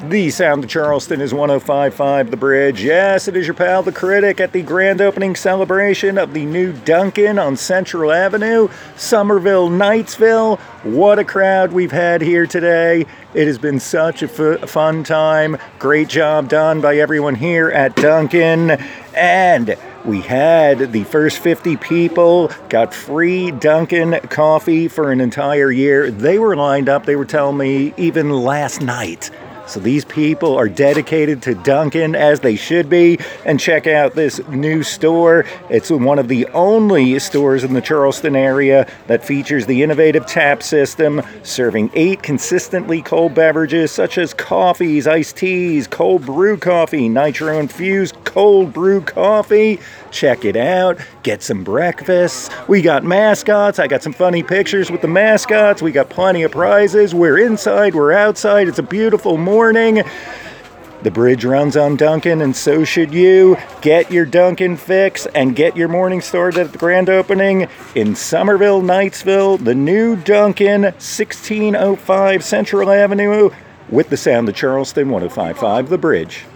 The sound of Charleston is 105.5 The Bridge. Yes, it is your pal, the Critic, at the grand opening celebration of the new Dunkin' on Central Avenue, Somerville, Knightsville. What a crowd we've had here today. It has been such a fun time. Great job done by everyone here at Dunkin'. And we had the first 50 people got free Dunkin' coffee for an entire year. They were lined up, they were telling me, even last night. So these people are dedicated to Dunkin', as they should be. And check out this new store. It's one of the only stores in the Charleston area that features the innovative tap system, serving 8 consistently cold beverages such as coffees, iced teas, cold brew coffee, nitro-infused cold brew coffee. Check it out. Get some breakfast. We got mascots. I got some funny pictures with the mascots. We got plenty of prizes. We're inside. We're outside. It's a beautiful morning. The Bridge runs on Dunkin', and so should you. Get your Dunkin' fix and get your morning started at the grand opening in Somerville, Knightsville. The new Dunkin', 1605 Central Avenue, with the sound of Charleston, 105.5 The Bridge.